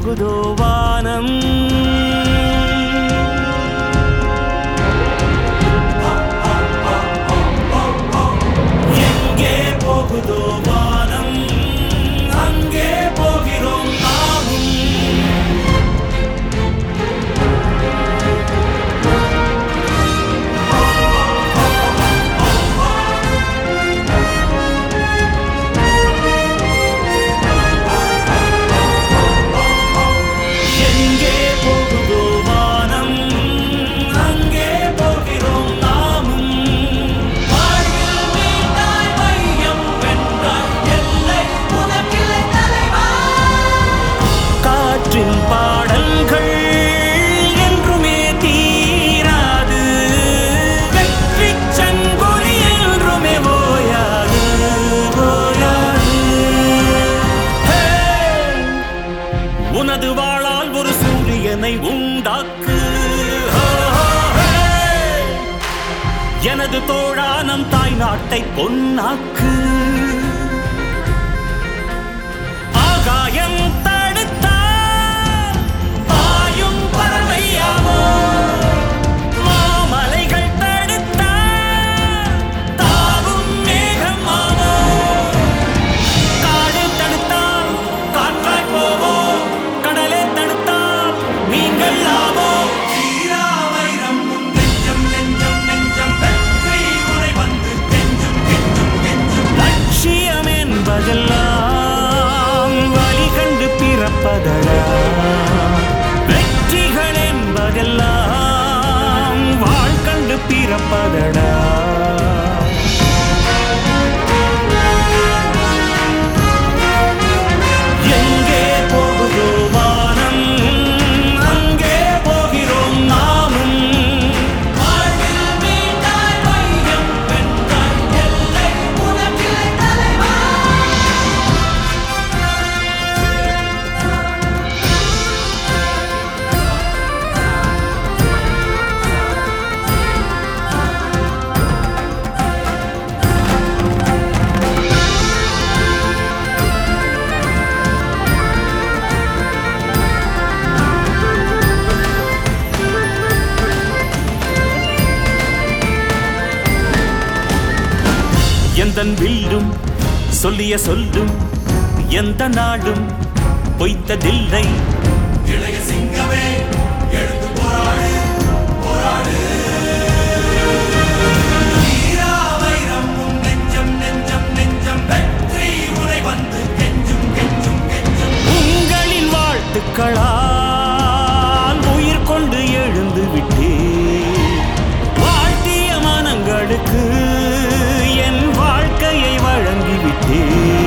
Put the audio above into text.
போகுதோ வானம் எங்கே போகுதோ வானம் அங்கே போகிறோம் நாமும் பாடல்கள் என்றுமே தீராது வெற்றி சங்கொலி என்றுமே ஓயாது உனது வாளால் ஒரு சூரியனை உண்டாக்கு எனது தோழா நம் தாய் நாட்டை பொன்னாக்கு ஆகாயம் மாமலைகள் தடுத்தா தாவும் மேகமாவோ காடு தடுத்தால் காற்றாய் போவோம் கடலே தடுத்தால் நீங்கள் ஆவோ வைரம் நெஞ்சம் நெஞ்சம் நெஞ்சம் வெற்றி உரை வந்து கெஞ்சும் கெஞ்சும் கெஞ்சும் லட்சியம் என்பதெல்லாம் வழி கண்டு பிறப்பதடா வெற்றிகள் என்பதெல்லாம் வாழ் கண்டு பிறப்பதடா எங்கே போகுதோ வானம் அங்கே போகிறோம் நாமும் வாழ்வில் மீண்டாய் வையம் வென்றாய் எல்லை உனக்கில்லை தலைவா எந்தன் வில்லும் சொல்லிய சொல்லும் எந்த நாடும் பொய்த்ததில்லை இளைய சிங்கமே எழுந்து போராடு போராடு வைரம் நெஞ்சம் நெஞ்சம் நெஞ்சம் வெற்றி உரை வந்து கெஞ்சும் கெஞ்சும் கெஞ்சும் உங்களின் வாழ்த்துக்களால் உயிர் கொண்டு எழுந்து விட்டே வாழ்த்திய மனங்களுக்கு என் வாழ்க்கையை வழங்கிவிட்டே